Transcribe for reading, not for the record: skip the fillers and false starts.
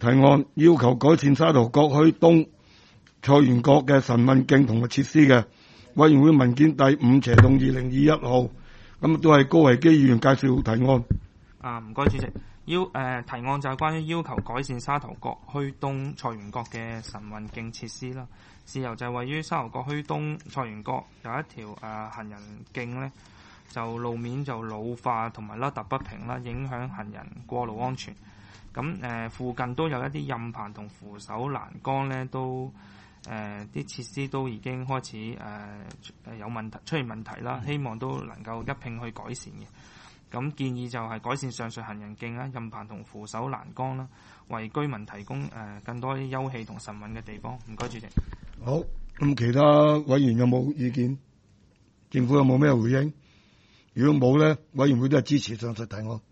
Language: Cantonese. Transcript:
提案要求改善沙頭角墟東菜園角嘅晨運徑同埋設施嘅。委員會文件第5/2021號，咁都係高維基議員介紹提案。 唔該主席，提案就係關於要求改善沙頭角墟東菜園角嘅晨運徑設施啦。事由就係位於沙頭角墟東菜園角有一條行人徑呢，就路面就老化同埋凹凸不平啦，影響行人過路安全。咁附近都有一啲蔭棚同扶手欄杆呢，都啲設施都已經開始有問題，出現問題啦。希望都能夠一併去改善嘅。咁建議就係改善上述行人徑啦、蔭棚同扶手欄杆啦，為居民提供更多啲休憩同晨運嘅地方。唔該主席。 好，咁其他委員有冇意見？政府有冇咩回應？如果冇咧，委員會都係支持上述提案。